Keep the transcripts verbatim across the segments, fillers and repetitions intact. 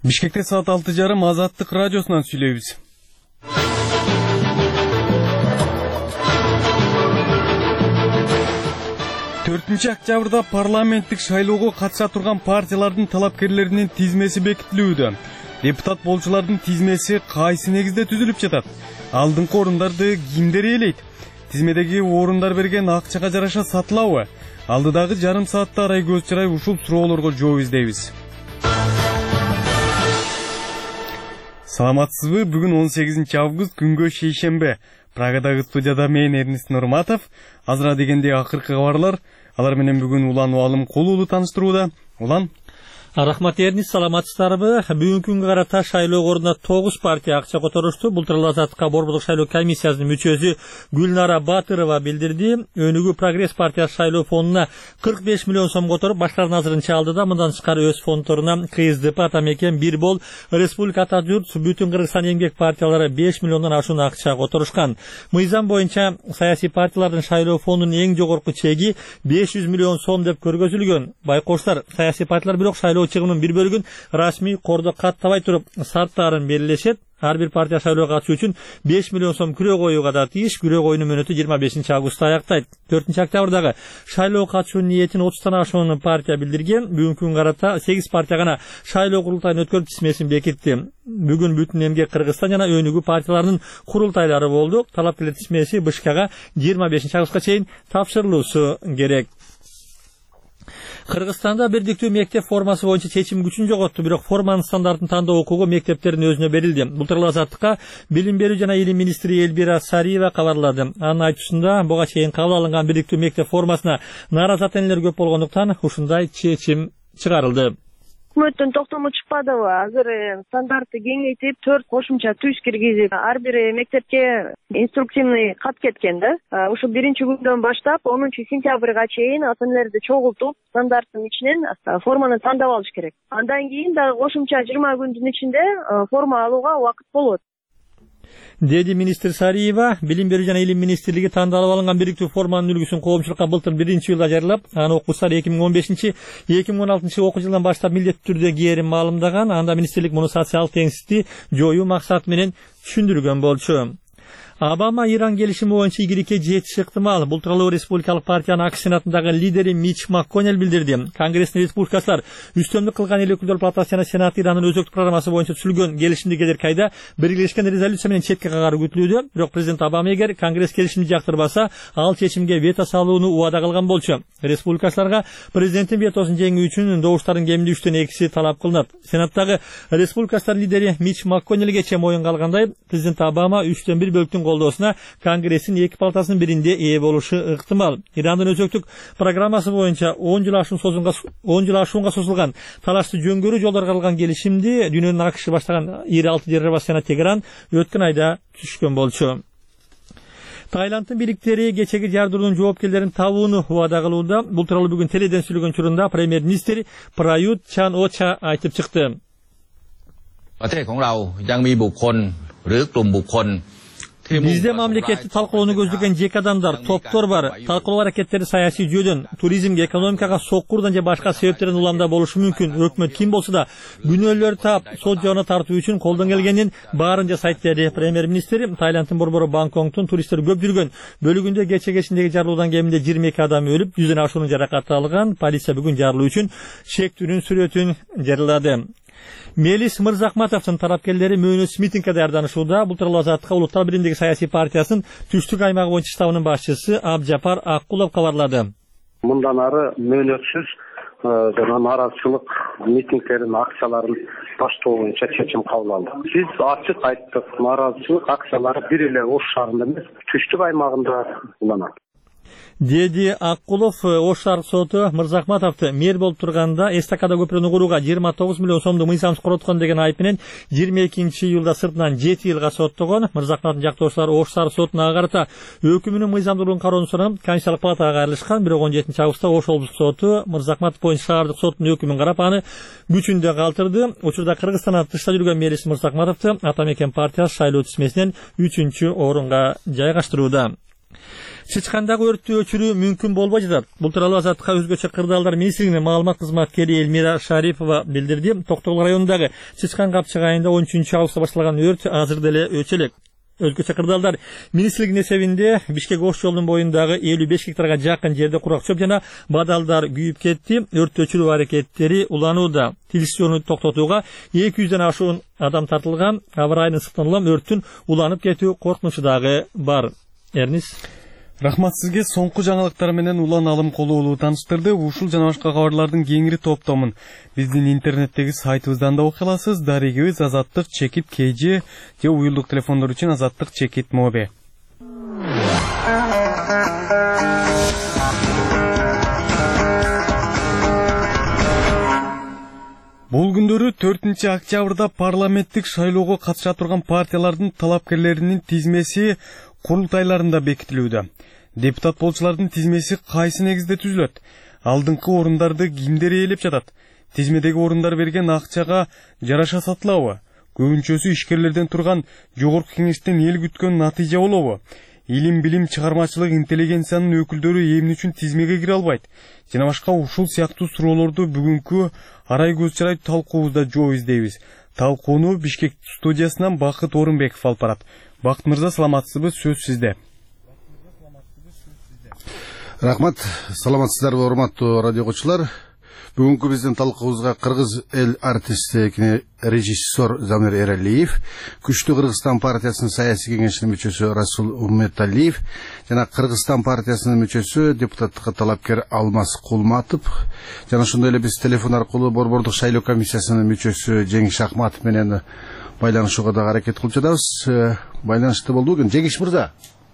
Бишкекте саат алты жарым Азаттык радиосунан сүйлөйбүз. төртүнчү октябрда парламенттик шайлоого катыша турган партиялардын талапкерлеринин тизмеси бекитилүүдө. Депутат болчулардын тизмеси кайсы негизде түзүлүп жатат? Алдыңкы орундарды кимдер ээлейт? Тизмедеги орундар берген акчага жараша сатылабы? Алдыдагы жарым саатта арай көз чырай ушул суроолорго жооп издейбиз. Саламатсызбы? Бүгүн он сегизинчи август күнгө шейшембе. Прагадагы студияда мен Эрнест Нурматов. Азыра дегенде акыркы кабарлар. Алар менен бүгүн Улан Уалым Колуулу тааныштырууда. Улан. Рахмат Эрнест, саламатсыздарбы? Бүгүнкү күнгө карата шайлоо ордуна тогуз партия акча которушту. Былтыр Азаттыкка борбордук шайлоо комиссиясынын мүчөсү Гүлнара Батырова билдирди. Өнүгүү Прогресс партиясы шайлоо фондуна кырк беш миллион сом которуп, башкалардын азырынча алды да мындан тышкары өз фонддоруна КСДП, Атамекен, Бир Бол, Республика Ата Журт, Бүтүн Кыргызстан эмгек партиялары беш миллиондон ашуун акча которушкан. Мыйзам боюнча саясий партиялардын шайлоо фондунун эң жогорку чеги беш жүз миллион сом деп көргөзүлгөн. Байкоштор, саясий партиялар бирок шайлоо чыгымынын бир бөлүгүн расмий кордо каттабай туруп шарттарын белгилешет. Ар бир партия шайлоого катышуу үчүн беш миллион сом күрөө коюуга да тийиш. Күрөө коюунун мөөнөтү жыйырма бешинчи августта аяктайт. төртүнчү октябрдагы шайлоого катышуу ниетин отуздан ашуун партия билдирген. Бүгүнкү күнгө карата сегиз партия гана шайлоо курултайын өткөрүп тизмесин бекитти. Бүгүн Бүтүн эмгек Кыргызстан жана өнүгүү партияларынын курултайлары болду. Талапкерлер тизмеси БШКга жыйырма бешинчи августка чейин тапшырылуусу керек. Кыргызстанда бирдиктүү мектеп формасы боюнча чечим күчүн жоготту, бирок форманын стандартын тандоо укугу мектептердин өзүнө берилди. Былтыр Азаттыкка билим берүү жана илим министри Элбира Сариева кабарлады. Анын айтуусунда буга чейин кабыл алынган бирдиктүү мектеп формасына нааразы ата энелер көп болгондуктан ушундай чечим чыгарылды. Өкмөттөн токтому чыкпадыбы? Азыр стандартты кеңейтип, төрт кошумча түз киргизип, ар бир мектепке инструктивный кат кеткен да. Ушу биринчи күндөн баштап онунчу сентябрга чейин ата энелерди чогултуп, стандарттын ичинен форманы тандап алыш керек. Андан кийин дагы кошумча жыйырма күндүн ичинде форма алууга убакыт болот. Деди министр Сариева. Билим берүү жана илим министрлиги тандалып алынган бирдиктүү форманын үлгүсүн коомчулукка былтыр биринчи жылда жарыялап, аны окуучулар эки миң он бешинчи эки миң он алтынчы окуу жылдан баштап милдеттүү түрдө кээрим маалымдаган. Анда министрлик муну социалдык теңсиздикти жоюу максаты менен түшүндүргөн болчу. Обама-Иран келишими боюнча игиликке жетиши ыктымал. Бул тууралуу Республикалык партиянын ак сенатындагы лидери Мич Макконнелл билдирди. Конгресстин республикачылар үстөмдүк кылган эл өкүлдөр палатасы жана сенат Ирандын өзөктүк программасы боюнча түзүлгөн келишимди келерки айда биргелешкен резолюция менен четке кагаруу күтүлүүдө. Бирок президент Обама эгер Конгресс келишимди жактырбаса, ал чечимге вето салууну убада кылган болчу. Республикачыларга президенттин ветосун жеңүү үчүн добуштардын кеминде үчтөн экиси талап кылынат. Сенаттагы республикачылар лидери Мич Макконнеллге чейин моюн калгандай, президент Обама үчтөн бир бөлүктүн колдоосуна Конгресстин эки палатасынын биринде ээ болушу ыктымал. Ирандын өзөктүк программасы боюнча он жыл ашуун созулган он жыл ашуунга созулган талашты жөнгөрүү жолдорго аралган келишимди дүйнөнүн АКШ баштаган ир алты державасы жана Тегеран өткөн айда түшкөн болчу. Тайландтын бийликтери кечеги жардыруудун жоопкерлерин табууну убада кылууда. Бул тууралуу бүгүн теледен сүйлөгөн учурунда премьер-министр Прают Чан-Оча айтып чыкты. ประเทศของเรายังมีบุคคลหรือกลุ่มบุคคล Бизде мамлекетти талкуулоону көздөгөн жеке адамдар, топтор бар. Талкуулоо аракеттери саясий жүйөдөн, туризмге, экономикага соккурдан же башка себептерден уламда болушу мүмкүн. Өкмөт ким болсо да күнөөлөр таап, сот жолуна тартуу үчүн колдон келгенин баарын жасайт деди премьер-министр. Тайландтын борбору Бангкоктун туристтер көп жүргөн бөлүгүндө кече кечиндеги жарылуудан кеминде жыйырма эки адам өлүп, жүздөн ашуун жаракат алган. Полиция бүгүн жарылуу үчүн шектүүнүн сүрөтүн жарыялады. Мелис Мырзахматовдун тарапкерлери мөөнөтсүз митингге даярданышууда. Бул тууралуу Азаттыкка Улуттар биримдиги саясий партиясынын түштүк аймагы боюнча штабынын башчысы Абджапар Аккулов кабарлады. Мындан ары мөөнөтсүз жана нааразычылык митингдердин акцияларын баштоо боюнча чечим кабыл алды. Биз ачык айттык, нааразычылык акциялары бир эле Ош шаарында эмес, түштүк аймагында уланат. Деди Аккулов. Ош шаар соту Мырзахматовду мэр болуп турганда эстакада көпүрөнү курууга жыйырма тогуз миллион сомду мыйзамсыз короткон деген айып менен жыйырма экинчи июлда сыртынан жети жылга соттогон. Мырзахматовдун жактоочулары Ош шаар сотуна карата өкүмүнүн мыйзамдуулугун кароону сурап Конституциялык палатага кайрылышкан. Бирок он жетинчи августта Ош облустук соту Мырзахматов боюнча шаардык соттун өкүмүн карап аны күчүндө калтырды. Учурда Кыргызстандан тышта жүргөн Мелис Мырзахматовду Атамекен партиясы шайлоо тизмесинен үчүнчү орунга жайгаштырууда. Чычкандагы өрттү өчүрүү мүмкүн болбой жатат. Бул тууралуу Азаттыкка өзгөчө кырдаалдар министрлигинин маалымат кызматкери Элмира Шарипова билдирди. Токтогул районундагы Чычкан Капчык айында он үчүнчү августта башталган өрт азыр деле өчө элек. Өзгөчө кырдаалдар министрлигинин эсебинде Бишкек Ош жолунун боюндагы элүү беш гектарга жакын жерде курак чөп жана бадалдар күйүп кетти. Өрттү өчүрүү аракеттери уланууда. Тилсиону токтотууга эки жүздөн ашуун адам тартылган. Аба ырайынын ысыктан улам өрттүн уланып кетүү коркунучу дагы бар. Эрнис. Рахмат сизге. Соңку жаңылыктар менен Улан Алым Колуулу тааныштырды. Ушул жана башка кабарлардын кеңири топтомун биздин интернеттеги сайтыбыздан да окуй аласыз. Дарегибиз Азаттык чекит kg же уюлдук телефондор үчүн Азаттык чекит моби. Бул күндөрү төртүнчү октябрда парламенттик шайлоого катыша турган партиялардын талапкерлеринин тизмеси курултайларында бекитилүүдө. Депутат болчулардын тизмеси кайсы негизде түзүлөт? Алдыңкы орундарды кимдер ээлеп жатат? Тизмедеги орундар берген акчага жараша сатылабы? Көбүнчөсү ишкерлерден турган жогорку кеңештен эл күткөн натыйжа болобу? Илим, билим, чыгармачылык, интеллигенциянын өкүлдөрү эмне үчүн тизмеге кире албайт? Жана башка ушул сыяктуу суроолорду бүгүнкү арай көз чарай талкуубузда жооп издейбиз. Талкууну Бишкек студиясынан Бакыт Орунбеков алып барат. Бакыт мырза, саламатсызбы? Сөз сизде. Рахмат, саламатсыздарбы, урматтуу радио окуучулар. Бүгүнкү биздин талкуубузга кыргыз эл артисти режиссер Замир Эралиев, Күчтүү Кыргызстан партиясынын саясий кеңешинин мүчөсү Расул Умметалиев жана Кыргызстан партиясынын мүчөсү депутаттыкка талапкер Алмаз Кулматов жана ошондой эле биз телефон аркылуу Борбордук шайлоо комиссиясынын мүчөсү Жеңиш Акматов менен байланышууга дагы аракет кылып жатабыз. Байланышты болду экен. Жеңиш мырза.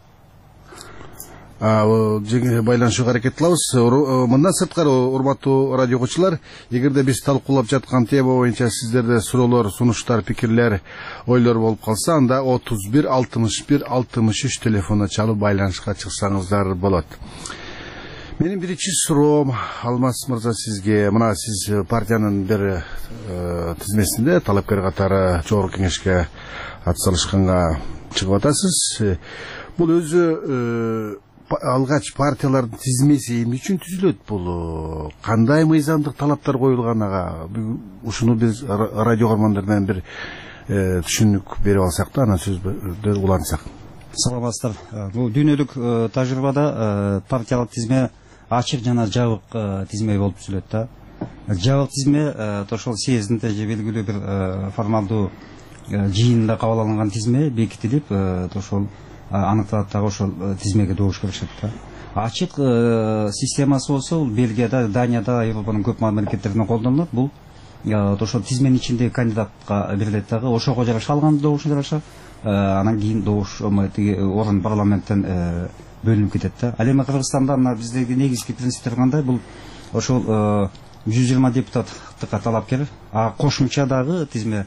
Байланышууга аракет кылабыз. Мындан сырткары, урматтуу радио окуучулар, эгерде биз талкуулап жаткан тема боюнча сиздерде суроолор, сунуштар, пикирлер, ойлор болуп калса, анда отуз бир алтымыш бир алтымыш үч телефонуна чалып байланышка чыксаңыздар болот. Менин биринчи суроом, Алмаз мырза, сизге. Мына сиз партиянын бир тизмесинде талапкер катары жогорку кеңешке атсалышканга чыгып атасыз. Бул өзү алгач партиялардын тизмеси эмне үчүн түзүлөт? Бул кандай мыйзамдык талаптар коюлган? Ага ушуну биз радио каармандарынан бир түшүнүк берип алсак да, анан сөздү улантсак. Саламатсыздар. Бул дүйнөлүк тажрыйбада партиялык тизме ачык жана жабык тизме болуп түзүлөт да. Жабык тизме ошол съездинде же белгилүү бир формалдуу жыйында кабыл алынган тизме бекитилип, ошол аныкталат дагы ошол тизмеге добуш беришет да. Ачык системасы болсо бул Бельгияда, Данияда, Европанын көп мамлекеттеринде колдонулат. Бул ошол тизменин ичинде кандидатка берилет дагы, ошого жараша алган добушу жараша, анан кийин добуш орун парламенттен бөлүнүп кетет да. Ал эми Кыргызстанда мына биздеги негизги принциптер кандай? Бул ошол жүз жыйырма депутаттыкка талапкер, а кошумча дагы тизме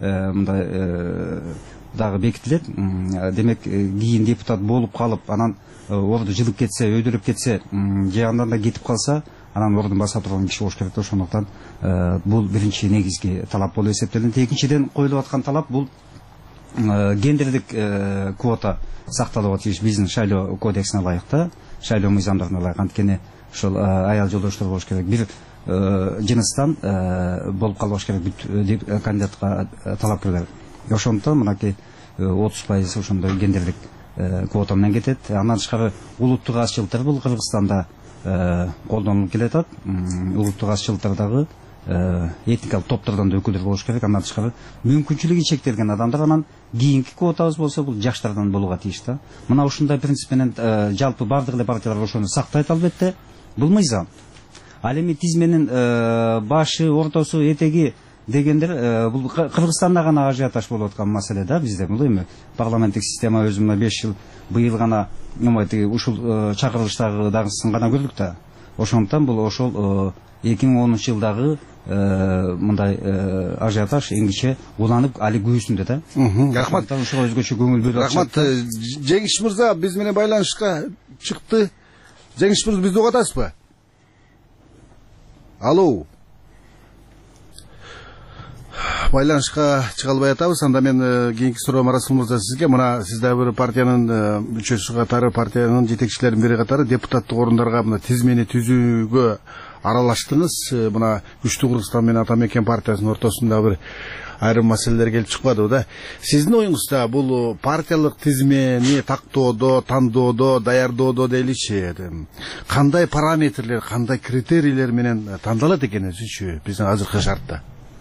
мындай дагы бекитилет. Демек кийин депутат болуп калып, анан орду жылып кетсе, өйдөлүп кетсе, же андан да кетип калса, анан ордун баса турган киши болуш керек. Ошондуктан бул биринчи негизги талап болуп эсептелет. Экинчиден коюлуп аткан талап бул гендердик квота сакталууга тийиш биздин шайлоо кодексине ылайык да, шайлоо мыйзамдарына ылайык. Анткени ошол аял жолдоштор болуш керек. Бир жыныстан болуп калбаш керек бүт кандидатка талапкерлер. Ошондуктан мынакей отуз пайыз ошондой гендерлик квота менен кетет. Андан тышкары улуттук азчылыктар бул Кыргызстанда колдонулуп келатат. Улуттук азчылыктардагы этникалык топтордон да өкүлдөр болуш керек. Андан тышкары мүмкүнчүлүгү чектелген адамдар. Анан кийинки квотабыз болсо бул жаштардан болууга тийиш да. Мына ушундай принцип менен жалпы бардык эле партиялар ошону сактайт албетте. Бул мыйзам. Ал эми тизменин башы, ортосу, этеги дегендер бул Кыргызстанда гана ажиотаж болуп аткан маселе да. Бизде бул эми парламенттик система өзү мына беш жыл быйыл гана ушул чакырылыштагы дагысын гана көрдүк да. Ошондуктан бул ошол эки миң онунчу жылдагы мындай ажиотаж эңгиче уланып али күүсүндө да. Рахмат. Ошого өзгөчө көңүл бөлүп атышат. Рахмат. Жеңиш мырза биз менен байланышка чыкты. Жеңиш мырза, бизди угуп атасызбы? Алло. байланышка чыга албай атабыз. Анда мен кийинки суроом Расул мырза сизге, мына сиз да бир партиянын мүчөсү катары, партиянын жетекчилеринин бири катары депутаттык орундарга мына тизмени түзүүгө аралаштыңыз. Мына Күчтүү Кыргызстан менен Ата Мекен партиясынын ортосунда бир айрым маселелер келип чыкпадыбы да. Сиздин оюңузда бул партиялык тизмени тактоодо, тандоодо, даярдоодо дейличи кандай параметрлер, кандай критерийлер менен тандалат экен өзүчү биздин азыркы шартта?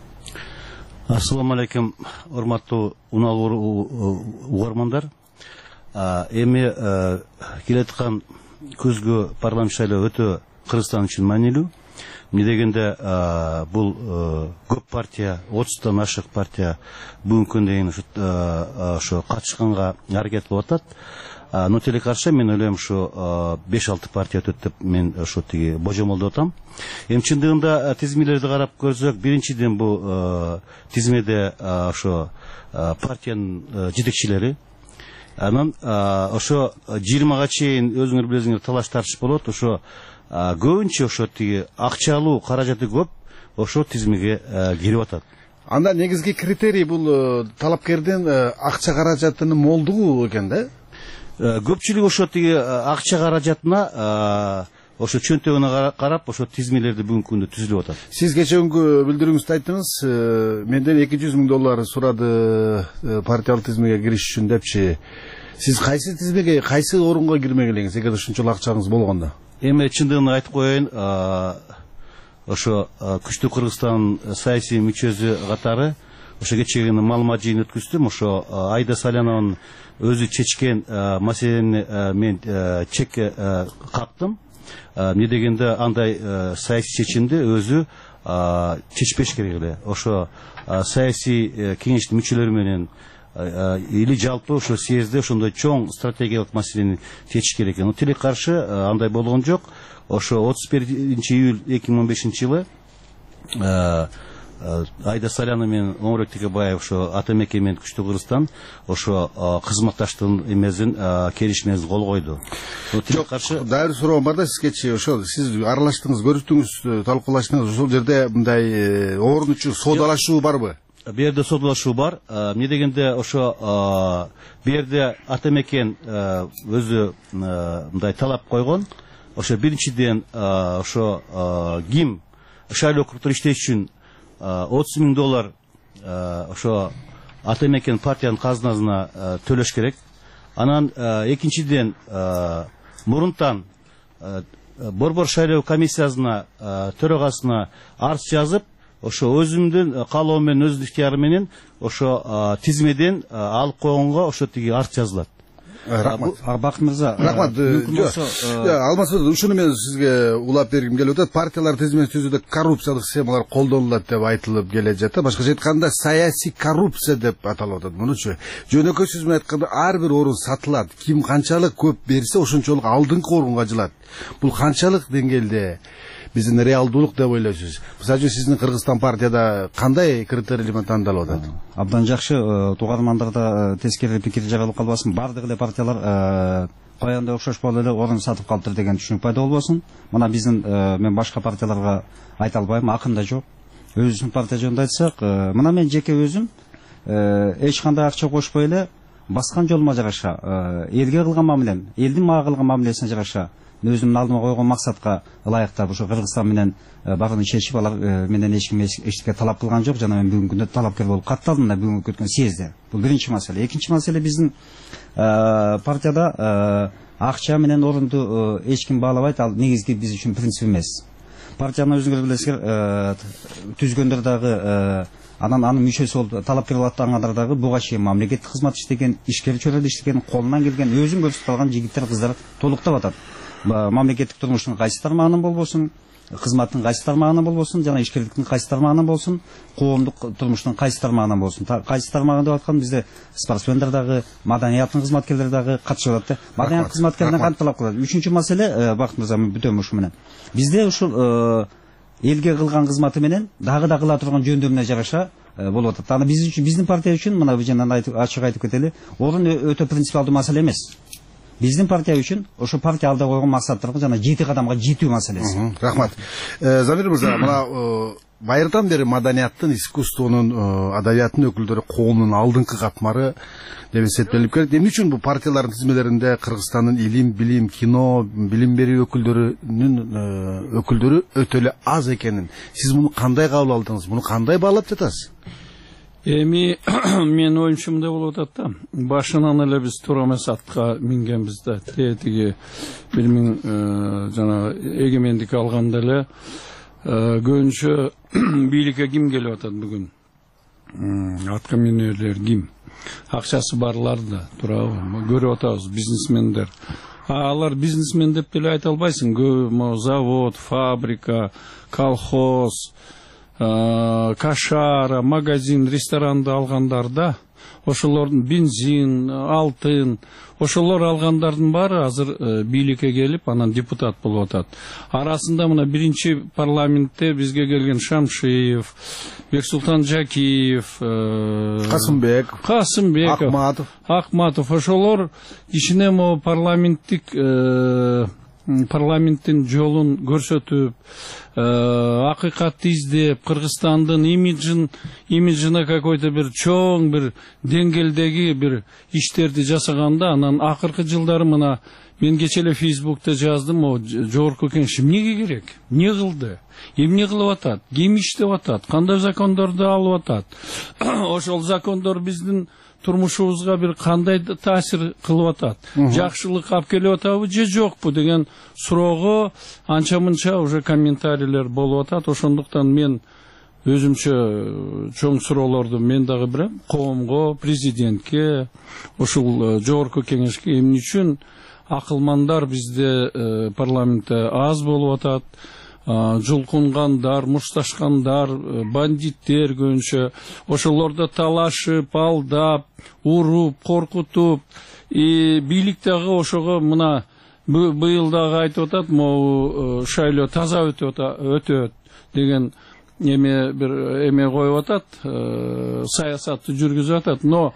Ассаламу алейкум, урматтуу унаалуу угармандар. Эми келаткан көзгө парламент шайлоо өтө Кыргызстан үчүн маанилүү. Эмне дегенде бул көп партия, отуздан ашык партия бүгүнкү күндө дейин ошо катышканга аракет кылып атат. Но телекаршы мен ойлойм ушу беш алты партия өтөт деп мен ошо тиги божомолдоп атам. Эми чындыгында тизмелерди карап көрсөк, биринчиден бул тизмеде ошо партиянын жетекчилери, анан ошо жыйырмага чейин өзүңөр билесиңер талаш тартыш болот. Ошо көбүнчө ошо тиги акчалуу каражаты көп ошо тизмеге кирип атат. Анда негизги критерий бул талапкердин акча каражатынын молдугу экен да? Көпчүлүк ошо тиги акча каражатына, ошо чөнтөгүнө карап ошо тизмелерди бүгүнкү күндө түзүлүп атат. Сиз кечээкүнкү билдирүүңүздө айттыңыз, менден эки жүз миң доллар сурады партиялык тизмеге кириш үчүн депчи. Сиз кайсы тизмеге, кайсы орунга кирмек элеңиз, эгер ушунчалык акчаңыз болгондо? Эми чындыгын айтып коеюн, ошо Күчтүү Кыргызстан саясий мүчөсү катары ошо кечээкүнү маалымат жыйын өткүздүм. Ошо Айда Салянованын өзү чечкен маселени мен чекке кактым. Эмне дегенде андай саясий чечимди өзү чечпеш керек эле. Ошо саясий кеңештин мүчөлөрү менен или жалпы ошо съезде ошондой чоң стратегиялык маселени чечиш керек экен. Тилек каршы андай болгон жок. Ошо отуз биринчи июль эки миң он бешинчи жылы Айда Салянова менен Омурбек Текебаев ошо Ата Мекен менен Күчтүү Кыргызстан ошо кызматташтыгын эмесин келишимине кол койду. Тилек каршы дагы бир суроом бар да сизгечи. Ошо сиз аралаштыңыз, көрүштүңүз, талкуулаштыңыз. Ошол жерде мындай орун үчүн соодалашуу барбы? Бу жерде соодалашуу бар. Эмне дегенде ошо бу жерде Ата Мекен өзү мындай талап койгон. Ошо биринчиден ошо ким шайлоо округунда иштеш үчүн отуз миң доллар ошо Ата Мекен партиянын казынасына төлөш керек. Анан экинчиден мурунтан борбор шайлоо комиссиясына төрагасына арыз жазып, ошо өзүмдүн каалоом менен, өз ыктыярым менен ошо тизмеден алып койгонго ошо тиги арыз жазылат. Рахмат. Бакыт мырза, рахмат. Алмаз мырза, ушуну мен сизге улап бергим келип атат. Партиялар тизмени түзүүдө коррупциялык схемалар колдонулат деп айтылып келе жатат. Башкача айтканда саясий коррупция деп аталып атат. Мунучу жөнөкөй сөз менен айтканда ар бир орун сатылат. Ким канчалык көп берсе, ошончолук алдыңкы орунга жылат. Бул канчалык деңгээлде биздин реалдуулук деп ойлойсуз? Мисалы үчүн сиздин Кыргызстан партияда кандай критерийлер менен тандалып атат? Абдан жакшы, угармандарда тескери пикир жаралып калбасын. Бардык эле партиялар каягандай окшош болуп эле орун сатып калыптыр деген түшүнүк пайда болбосун. Мына биздин мен башка партияларга айта албайм, акында жок. Өзүбүздүн партия жөнүндө айтсак, мына мен жеке өзүм эч кандай акча кошпой эле баскан жолума жараша, элге кылган мамилем, элдин мага кылган мамилесине жараша өзүмдүн алдыма койгон максатка ылайыктап ошо Кыргызстан менен баарын чечип, алар менен эч ким эчтеке талап кылган жок. Жана мен бүгүнкү күндө талапкер болуп катталдым да бүгүнкү өткөн съезде. Бул биринчи маселе. Экинчи маселе, биздин партияда акча менен орунду эч ким баалабайт. Ал негизги биз үчүн принцип эмес. Партияны өзүңөр билесиңер, түзгөндөр дагы анан анын мүчөсү болуп талапкер болуп аттангандар дагы буга чейин мамлекеттик кызмат иштеген, ишкер чөйрөдө иштеген, колунан келген өзүн көрсөтүп калган жигиттер, кыздар толуктап атат. Мамлекеттик турмуштун кайсы тармагынан болбосун, кызматтын кайсы тармагынан болбосун, жана ишкерликтин кайсы тармагынан болсун, коомдук турмуштун кайсы тармагынан болсун. Кайсы тармагында деп аткан бизде спортсмендер дагы, маданияттын кызматкерлери дагы катышып атат да. Маданият кызматкерлеринен кантип талап кылат? Үчүнчү маселе, Бакыт мырза, мен бүтөм ушу менен. Бизде ушул элге кылган кызматы менен дагы да кыла турган жөндөмүнө жараша болуп атат. Аны биз үчүн, биздин партия үчүн, мына бул жерден ачык айтып кетели, орун өтө принципиалдуу маселе эмес. Биздин партия үчүн ошо партия алда койгон максаттарга жана жети кадамга жетүү маселеси. Рахмат. Замир мырза, мына байырдан бери маданияттын, искусствонун, адабияттын өкүлдөрү коомдун алдыңкы катмары деп эсептелип келет. Эмне үчүн бул партиялардын тизмелеринде Кыргызстандын илим, билим, кино, билим берүү өкүлдөрүнүн өкүлдөрү өтө эле аз экенин сиз муну кандай кабыл алдыңыз? Муну кандай баалап жатасыз? Эми мен оюмча мындай болуп атат да. Башынан эле биз туура эмес атка мингенбиз да. Тетиги бир миң жана эгемендик алганда эле көбүнчө бийликке ким келип атат бүгүн? Атка минөөлөр ким? Акчасы барлар да, туурабы? Көрүп атабыз, бизнесмендер. Алар бизнесмен деп деле айта албайсың. Көп завод, фабрика, колхоз, кашара, магазин, ресторанды алгандарда ошолордун бензин, алтын, ошолор алгандардын баары азыр бийликке келип, анан депутат болуп атат. Арасында мына биринчи парламентте бизге келген Шамшиев, Бексултан Жакиев, Касымбек, Касымбеков, Акматов, Акматов ошолор ишине мо парламенттик парламенттин жолун көрсөтүп, акыйкатты издеп, Кыргызстандын имиджин, имиджине какой-то бир чоң бир деңгээлдеги бир иштерди жасаганда, анан акыркы жылдары мына мен кече эле Фейсбукта жаздым, о жогорку кеңеш эмнеге керек? Эмне кылды? Эмне кылып атат? Ким иштеп атат? Кандай закондорду алып атат? Ошол закондор биздин турмушубузга бир кандай таасир кылып атат? Жакшылык алып келип атабы же жокпу деген суроого анча-мынча уже комментарийлер болуп атат. Ошондуктан мен өзүмчө чоң суроолорду мен дагы берем коомго, президентке, ошол жогорку кеңешке эмне үчүн акылмандар бизде парламентте аз болуп атат? Жулкунгандар, мушташкандар, бандиттер көбүнчө ошолорду талашып, алдап, уруп, коркутуп, бийликтеги ошого мына быйыл дагы айтып атат, могу шайлоо таза өтөт деген эме бир эме коюп атат, саясатты жүргүзүп атат. Но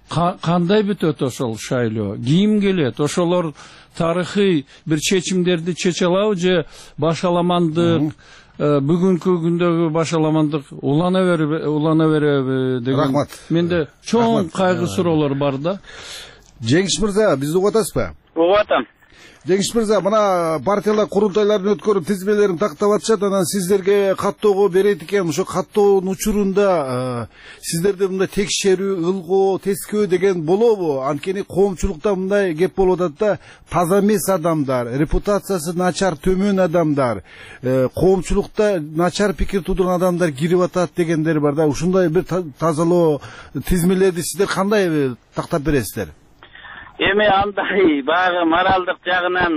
кандай бүтөт ошол шайлоо? Ким келет? Ошолор тарыхый бир чечимдерди чече алабы же башаламандык, бүгүнкү күндөгү башаламандык улана береби, улана береби деген менде чоң кайгы суроолор бар да. Жеңиш мырза, бизди угуп атасызбы? Угуп атам. Жеңиш мырза, мына партиялар курултайларын өткөрүп тизмелерин тактап атышат, анан сиздерге каттоого берет экен. Ошо каттоонун учурунда сиздерде мындай текшерүү, ылгоо, тескөө деген болобу? Анткени коомчулукта мындай кеп болуп атат да, таза эмес адамдар, репутациясы начар, төмөн адамдар, коомчулукта начар пикир туудурган адамдар кирип атат дегендер бар да. Ушундай бир тазалоо тизмелерди сиздер кандай тактап бересиздер? Эми андай баягы моралдык жагынан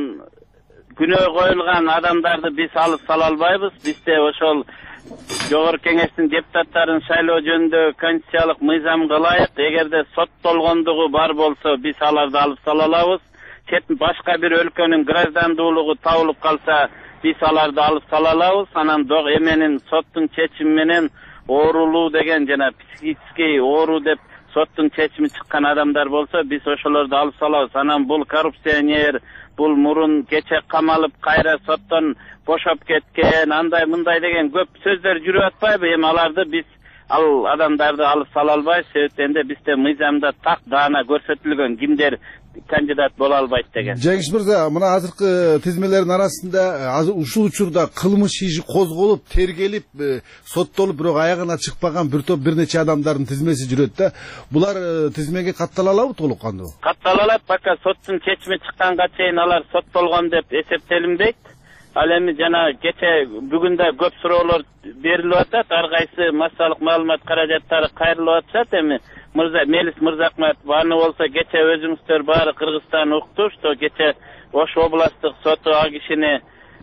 күнөө коюлган адамдарды биз алып сала албайбыз. Бизде ошол жогорку кеңештин депутаттарын шайлоо жөнүндө конституциялык мыйзамга ылайык, эгерде соттолгондугу бар болсо, биз аларды алып сала алабыз. Чет башка бир өлкөнүн граждандуулугу табылып калса, биз аларды алып сала алабыз. Анан дог эменин соттун чечими менен оорулуу деген жана психический оору деп соттун чечими чыккан адамдар болсо, биз ошолорду алып салабыз. Анан бул коррупционер, бул мурун кече камалып кайра соттон бошоп кеткен, андай мындай деген көп сөздөр жүрүп атпайбы? Эми аларды биз ал адамдарды алып сала албайбыз. Себептен бизде мыйзамда так даана көрсөтүлгөн кимдер кандидат боло албайт деген. Жеңиш мырза, мына азыркы тизмелердин арасында ушул учурда кылмыш иши козголуп, тергелип, соттолуп, бирок аягына чыкпаган бир топ бир нече адамдардын тизмеси жүрөт да. Булар тизмеге каттала алабы толук кандуу? Каттала алат, пока соттун чечими чыкканга чейин алар соттолгон деп эсептелинбейт. Ал эми жана кече бүгүн да көп суроолор берилип атат, ар кайсы массалык маалымат каражаттары кайрылып атышат. Эми мырза Мелис Мырзахметов аны болсо кече өзүңүздөр баары Кыргызстан укту, что кече Ош областтык соту ал кишини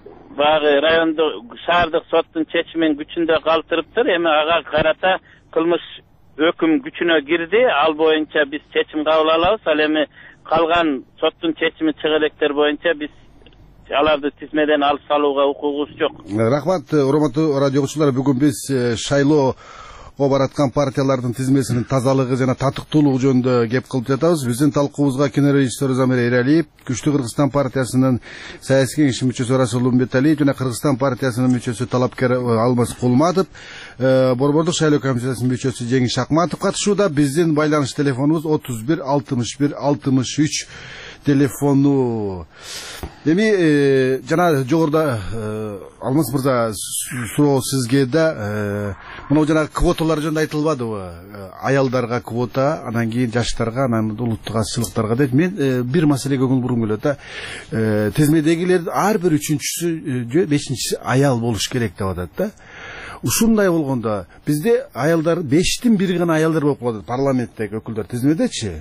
баягы райондук шаардык соттун чечимин күчүндө калтырыптыр. Эми ага карата кылмыш өкүм күчүнө кирди. Ал боюнча биз чечим кабыл алабыз. Ал эми калган соттун чечими чыга электер боюнча биз аларды тизмеден алып салууга укугубуз жок. Рахмат, урматтуу радио окуучулар. Бүгүн биз шайлоо бараткан партиялардын тизмесинин тазалыгы жана татыктуулугу жөнүндө кеп кылып жатабыз. Биздин талкуубузга кинорежиссер Замир Эралиев, Күчтүү Кыргызстан партиясынын саясий кеңеши мүчөсү Расул Умбеталиев жана Кыргызстан партиясынын мүчөсү талапкер Алмаз Кулматов, Борбордук шайлоо комиссиясынын мүчөсү Жеңиш Акматов катышууда. Биздин байланыш телефонубуз отуз бир алтымыш бир алтымыш үч телефону. Эми жана жогоруда Алмаз мырза суроо сизге да мына жана квоталар жөнүндө айтылбадыбы? Аялдарга квота, анан кийин жаштарга, анан улуттук азчылыктарга дейт. Мен бир маселеге көңүл бургум келет да. Тизмедегилер ар бир үчүнчүсү же бешинчиси аял болуш керек деп атат да. Ушундай болгондо бизде аялдар бештин бири гана аялдар болуп калат парламенттеги өкүлдөр тизмедечи.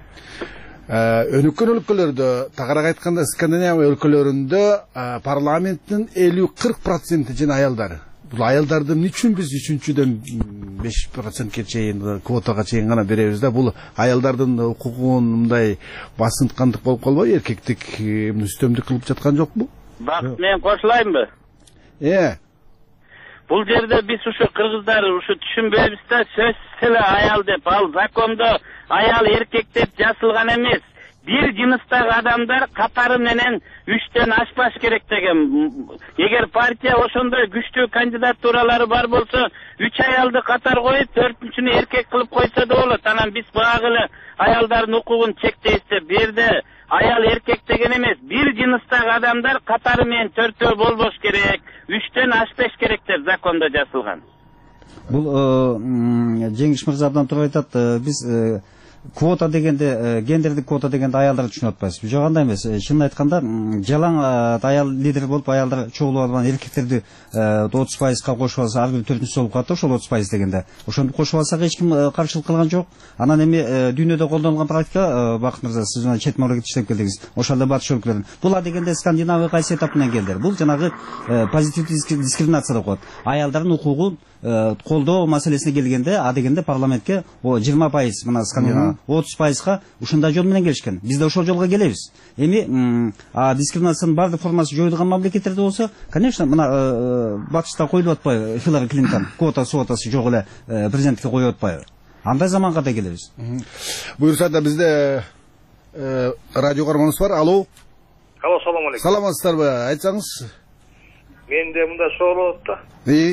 Өнүккөн өлкөлөрдө, тагыраак айтканда Скандинавия өлкөлөрүндө парламенттин элүү кырк проценти жана аялдар. Бул аялдарды эмне үчүн биз үчүнчүдөн беш процентке чейин квотага чейин гана беребиз да? Бул аялдардын укугун мындай басынткандык болуп калбайбы? Эркектик үстөмдүк кылып жаткан жокпу? Бак, мен кошулайынбы? Э. Бул жерде биз ушу кыргыздар ушу түшүнбөйбүз да, сөзсүз эле аял деп, ал закондо аял эркек деп жазылган эмес. Бир жыныстагы адамдар катары менен үчтөн ашпаш керек деген. Эгер партия ошондой күчтүү кандидатуралары бар болсо, үч аялды катар коюп, төртүнчүнү эркек кылып койсо да болот. Анан биз багы эле аялдардын укугун чектейбиз деп, бу жерде аял эркек деген эмес. Бир жыныстагы адамдар катары менен төртөө болбош керек, үчтөн ашпаш керек деп закондо жазылган. Бул Жеңиш мырза абдан туура айтат. Биз квота дегенде, гендердик квота дегенде аялдар түшүнүп атпайбыз. Жок андай эмес. Чынын айтканда, жалаң аял лидер болуп, аялдар чогулуп алган эркектерди отуз пайызга кошуп алса, ар бир төртүнчүсү болуп калат, ошол отуз пайыз дегенде. Ошондо кошуп алсак эч ким каршылык кылган жок. Анан эми дүйнөдө колдонулган практика, Бакыт мырза, сиз жана чет мамлекетте иштеп келдиңиз. Ошол эле батыш өлкөлөрүн. Бул дегенде Скандинавия кайсы этапынан келдилер? Бул жанагы позитивдүү дискриминация деп коет. Аялдардын укугун колдоо маселесине келгенде, а дегенде парламентке жыйырма пайыз мына Скандинавия отуз пайызга ушундай жол менен келишкен. Биз да ошол жолго келебиз. Эми дискриминациянын бардык формасы жоюлган мамлекеттерде болсо, конечно, мына батышта коюлуп атпайбы, Хиллари Клинтон квота свотасы жок эле президентке коюп атпайбы? Андай заманга да келебиз. Буюрса да бизде радио көргөнүбүз бар. Алло. Алло, салам алейкум. Саламатсыздарбы? Айтсаңыз. Менде мындай суроо болот да. И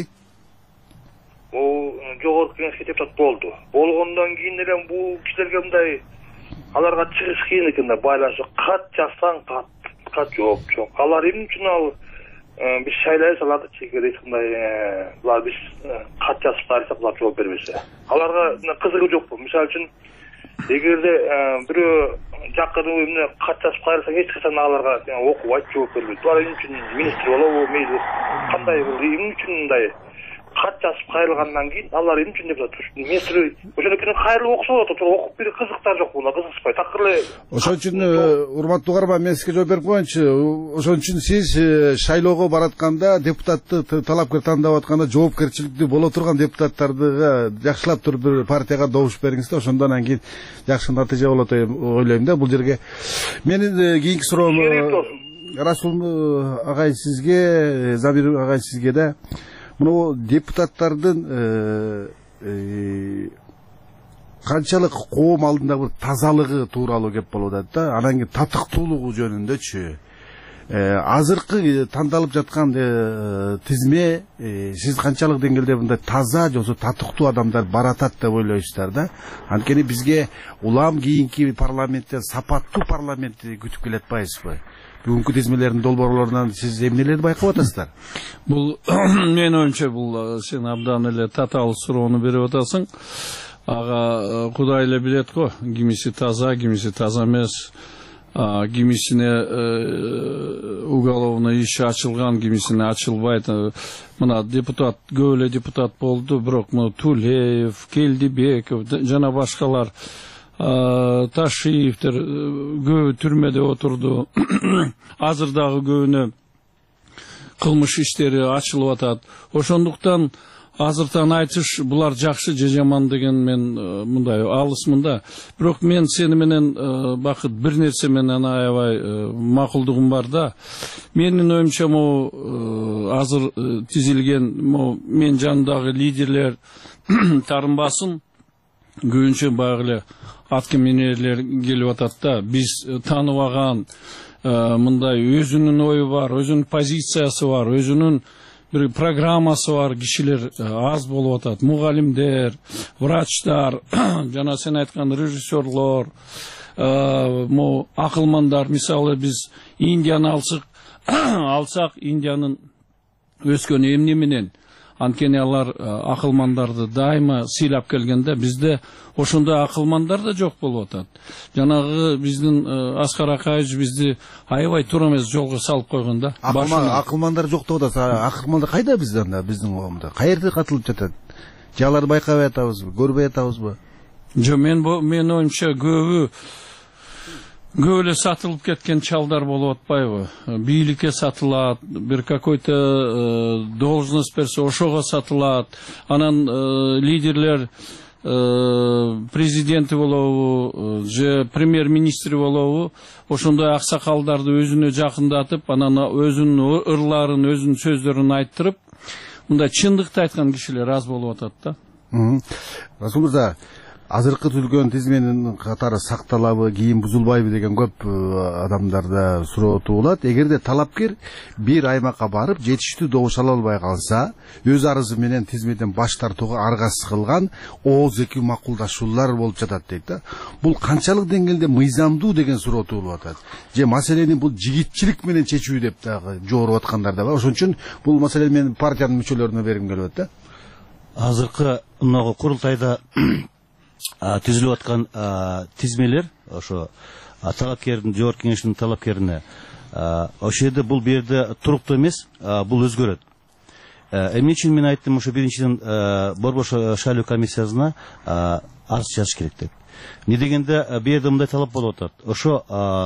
бул жогорку кеңешке депутат болду. Болгондон кийин эле бул кишилерге мындай аларга чыгыш кыйын экен да, байланышы кат жазсаң кат, кат жок, жок. Алар эмне үчүн ал биз шайлай салады чекер мындай, булар биз кат жазып кайрсак булар жооп бербесе. Аларга кызыгы жокпу? Мисалы үчүн эгерде бирөө жакын эмне кат жазып кайрсаң эч качан аларга окубайт, жооп бербейт. Булар эмне үчүн министр болобу, мейли кандай бул эмне үчүн мындай кат жазып кайрылгандан кийин алар эмне үчүн деп атат. Министр ошондой кайрылып окуса болот, окуп бир кызыктар жок, була кызыкпай. Такыр эле. Ошон үчүн урматтуу угарман, мен сизге жооп берип коеюнчу. Ошон үчүн сиз шайлоого баратканда, депутатты талапкер тандап атканда жоопкерчиликтүү боло турган депутаттарды жакшылап туруп бир партияга добуш бериңиз да, ошондон анан кийин жакшы натыйжа болот деп ойлойм да. Бул жерге менин кийинки суроом Расул агай сизге, Замир агай сизге да. Мына депутаттардын канчалык коом алдындагы бир тазалыгы тууралуу кеп болуп атат да. Анан кийин татыктуулугу жөнүндөчү. Азыркы тандалып жаткан тизме сиз канчалык деңгээлде мындай таза же татыктуу адамдар баратат деп ойлойсуздар да? Анткени бизге улам кийинки парламенттен сапаттуу парламент күтүп келе атпайбызбы? Бүгүнкү тизмелердин долбоорлорунан сиз эмнелерди байкап атасыздар? Бул мен оюмча бул сен абдан эле татаал суроону берип атасың. Ага Кудай эле билет го, кимиси таза, кимиси таза эмес. Кимисине уголовный иш ачылган, кимисине ачылбайт. Мына депутат, көп эле депутат болду, бирок Тулеев, Келдибеков жана башкалар, Ташиевтер көбү түрмөдө отурду. Азыр дагы көбүнө кылмыш иштери ачылып атат. Ошондуктан азыртан айтыш булар жакшы же жаман деген мен мындай алысмын да. Бирок мен сени менен Бакыт бир нерсе менен аябай макулдугум бар да. Менин оюмча могу азыр тизилген мен жанындагы лидерлер тарынбасын, көбүнчө баягы эле аткеминерлер келип атат да. Биз таанып алган мындай өзүнүн ою бар, өзүнүн позициясы бар, өзүнүн bir programması var, kişiler az bolup atat. Mugallimler, vraçlar, jana sen aytkan rejissörler, mo akılmandar. Misалы biz Indiаны alsak, alsak Indiянын өскөн эмне менен анткени алар акылмандарды дайыма сыйлап келгенде бизде ошондой акылмандар да жок болуп атат. Жанагы биздин Аскар Акаевич бизди аябай туура эмес жолго салып койгон да. Акылмандар жок деп атасыз. Акылмандар кайда бизде анда, биздин коомдо? Каерде катылып жатат? Же аларды байкабай атабызбы, көрбөй атабызбы? Жо, мен мен оюмча көбү көп эле сатылып кеткен чалдар болуп атпайбы? Бийликке сатылат, бир какой-то должность берсе ошого сатылат. Анан лидерлер президенти болобу, же премьер-министри болобу, ошондой аксакалдарды өзүнө жакындатып, анан өзүнүн ырларын, өзүнүн сөздөрүн айттырып, мындай чындыкты айткан кишилер аз болуп атат да. Расул мырза, азыркы түзүлгөн тизменин катары сакталабы, кийин бузулбайбы деген көп адамдарда суроо туулат. Эгерде талапкер бир аймакка барып жетиштүү добуш ала албай калса, өз арызы менен тизмеден баш тартууга аргасыз кылган ооз эки макулдашуулар болуп жатат дейт да. Бул канчалык деңгээлде мыйзамдуу деген суроо туулуп атат. Же маселени бул жигитчилик менен чечүү деп дагы жооруп аткандар да бар. Ошон үчүн бул маселени мен партиянын мүчөлөрүнө бергим келип атат да. Азыркы мына курултайда түзүлүп аткан тизмелер ошо талапкердин, жогорку кеңештин талапкерине ошол жерде бул берде туруктуу эмес, бул өзгөрөт. Эмне үчүн мен айттым, ошо биринчиден борбор шайлоо комиссиясына арыз жазыш керек деп. Не дегенде бу жерде мындай талап болуп атат. Ошо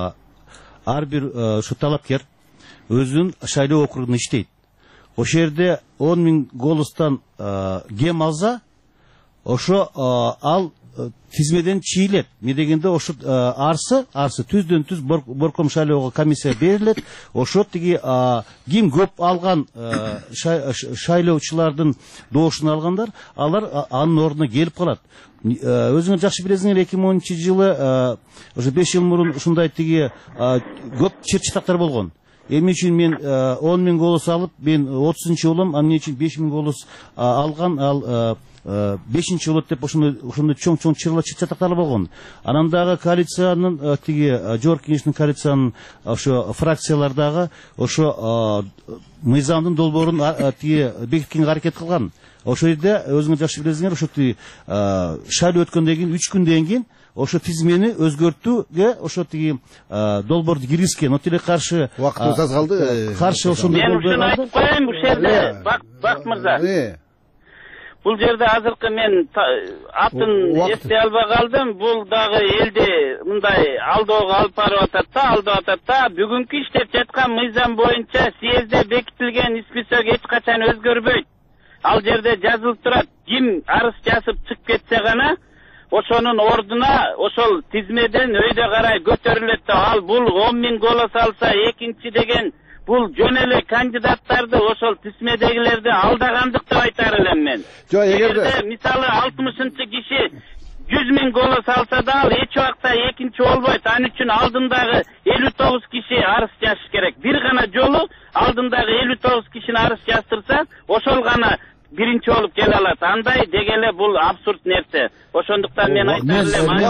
ар бир ошо талапкер өзүнүн шайлоо округунда иштейт. Ошол жерде он миң голостон кем алса, ошо ал тизмеден чийилет. Не дегенде ошо арсы, арсы түздөн түз борком шайлоого комиссия берилет. Ошо тиги ким көп алган шайлоочулардын добушун алгандар, алар анын ордуна келип калат. Өзүңөр жакшы билесиңер, эки миң онунчу жылы ошо беш жыл мурун ушундай тиги көп чыр-чатактар болгон. Эмне үчүн мен он миң голос алып, мен отузунчу болом, эмне үчүн беш миң голос алган, ал бешинчи болот деп ошондой чоң-чоң чыр-чатактар болгон. Анан дагы коалициянын тиги жогорку кеңештин коалициянын ошо фракциялардагы ошо мыйзамдын долбоорун тиги бекиткенге аракет кылган. Ошол жерде өзүңөр жакшы билесиңер, ошо тиги шайлоо өткөндөн кийин үч күндөн кийин ошо тизмени өзгөртүүгө ошо тиги долбоорду киргизген. Отеле каршы убактыбыз аз калды. Каршы ошондой мен ушуну айтып коеюн, бул жерде Бакыт мырза. Бул жерде азыркы мен атын эстей албай калдым. Бул дагы элди мындай алдоого алып барып атат да, алдап атат да. Бүгүнкү иштеп жаткан мыйзам боюнча съезде бекитилген список эч качан өзгөрбөйт. Ал жерде жазылып турат, ким арыз жазып чыгып кетсе гана ошонун ордуна ошол тизмеден өйдө карай көтөрүлөт да. Ал бул он миң голос алса экинчи деген бул жөн эле кандидаттарды ошол тизмедегилерди алдагандык деп айтар элем мен. Жок, эгерде мисалы алтымышынчы киши жүз миң голос алса да ал эч убакта экинчи болбойт. Ал үчүн алдындагы элүү тогуз киши арыз жазыш керек. Бир гана жолу алдындагы элүү тогуз кишини арыз жаздырса, ошол гана биринчи болуп келе алат. Андай дегеле бул абсурд нерсе. Ошондуктан мен айтам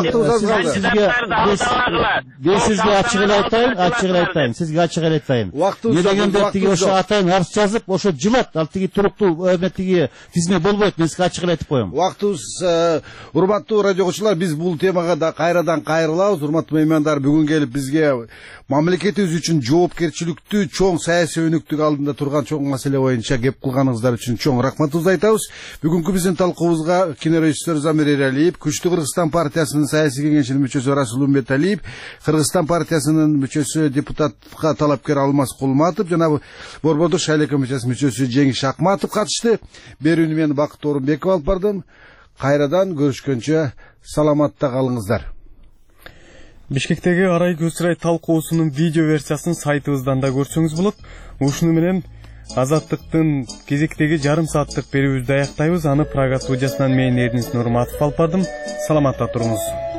элем, сизге ачык эле айтайын, ачык эле айтайын, сизге ачык эле айтайын. Не дегенде тиги ошо атайын арыз жазып, ошо жылат, ал тиги туруктуу эме тиги тизме болбойт. Мен сизге ачык эле айтып коем. Убактыбыз, урматтуу радио окуучулар, биз бул темага да кайрадан кайрылабыз. Урматтуу меймандар, бүгүн келип бизге мамлекетибиз үчүн жоопкерчиликтүү чоң саясий өнүктүк алдында турган чоң маселе боюнча кеп кылганыңыздар үчүн чоң рахмат саламаттыгыбызды айтабыз. Бүгүнкү биздин талкуубузга кинорежиссер Замир Эралиев, Күчтүү Кыргызстан партиясынын саясий кеңешинин мүчөсү Расул Умбеталиев, Кыргызстан партиясынын мүчөсү депутатка талапкер Алмаз Кулматов жана Борбордук шайлоо комиссиясынын мүчөсү Жеңиш Акматов катышты. Берүүнү мен Бакыт Орунбеков алып бардым. Кайрадан көрүшкөнчө саламатта калыңыздар. Бишкектеги арай көчүрай талкуусунун видео версиясын сайтыбыздан да көрсөңүз болот. Ушуну менен Азаттыктын кезектеги жарым сааттык берүүбүздү аяктайбыз. Аны Прага студиясынан мен Эрнис Нурматов алып бардым. Саламатта туруңуз.